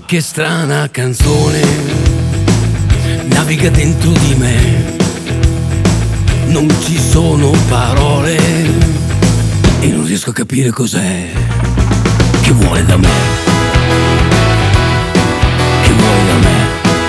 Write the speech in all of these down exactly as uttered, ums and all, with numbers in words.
che strana canzone naviga dentro di me. Non ci sono parole e non riesco a capire cos'è che vuole da me. Che vuole da me.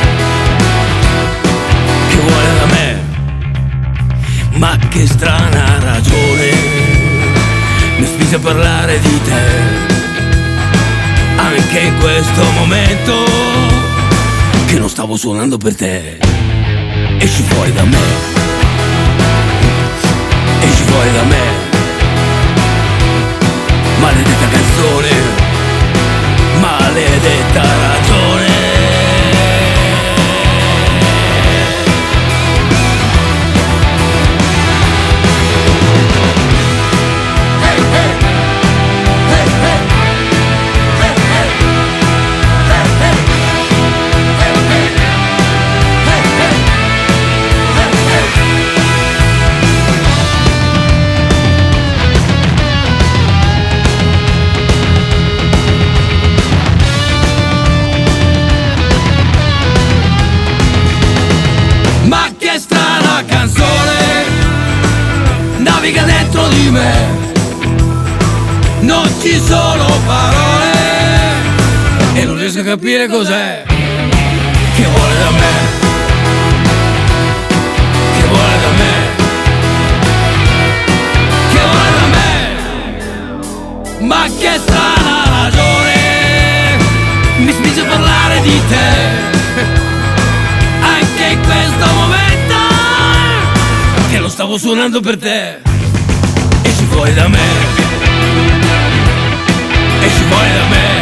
Che vuole da me. Ma che strana ragione mi spinge a parlare di te. Anche in questo momento che non stavo suonando per te. Esci fuori da me. Esci fuori da me. Maledetta canzone. Maledetta ragione. Ma che strana canzone naviga dentro di me. Non ci sono parole e non riesco a capire cos'è che vuole da me. Che vuole da me. Che vuole da me. Ma che strana ragione mi spinge a parlare di te. Anche in questo momento che lo stavo suonando per te. Esci fuori da me. Esci fuori da me.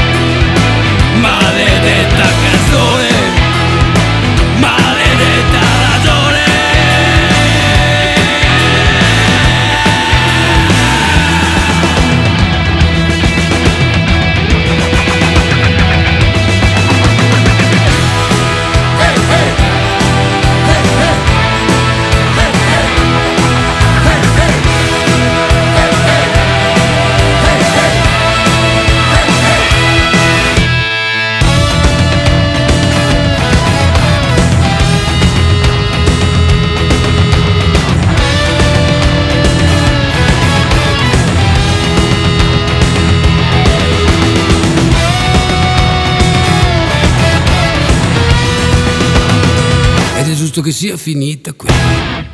Maledetta canzone. Maledetta ragione. Ed è giusto che sia finita qui.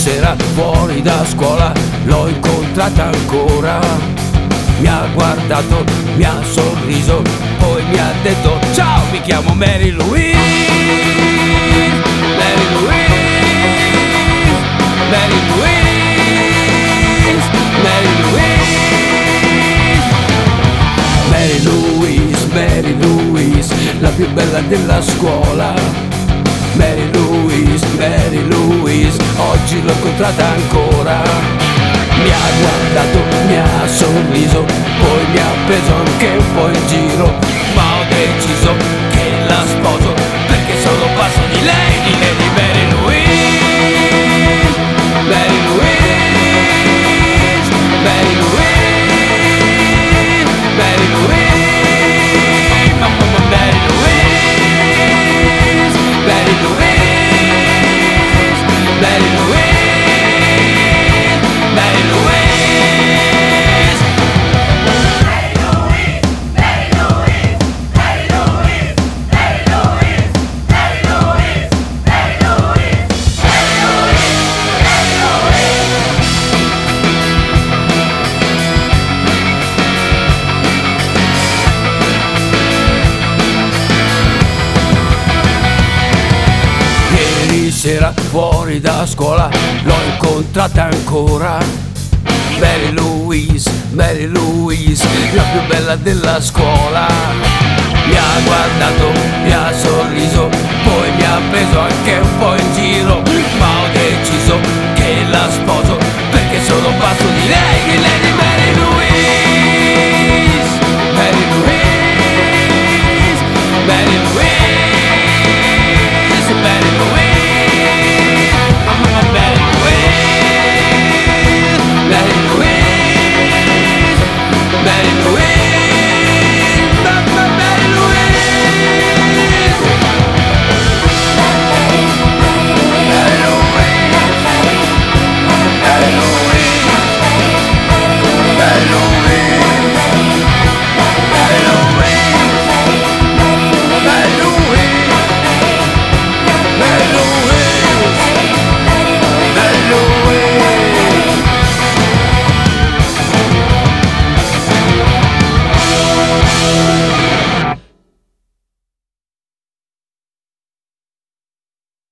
sera fuori da scuola l'ho incontrata ancora. Mi ha guardato, mi ha sorriso, poi mi ha detto ciao, mi chiamo Mary Louise. Mary Louise, Mary Louise, Mary Louise, Mary Louise, Mary Louise, la più bella della scuola. Mary Louise, Mary Louise, oggi l'ho incontrata ancora. Mi ha guardato, mi ha sorriso, poi mi ha preso anche un po' in giro, ma ho deciso che la sposo perché sono passo di lei, di lei, di Mary Louise, Mary Louise, Mary Louise, Mary Louise, mamma Mary Louise, Mary Louise, Mary Louise. Sera fuori da scuola l'ho incontrata ancora. Mary Louise, Mary Louise, la più bella della scuola. Mi ha guardato, mi ha sorriso, poi mi ha preso anche un po' in giro, ma ho deciso che la sposo perché sono passo di lei, di lei, di Mary Louise, Mary Louise, Mary Louise.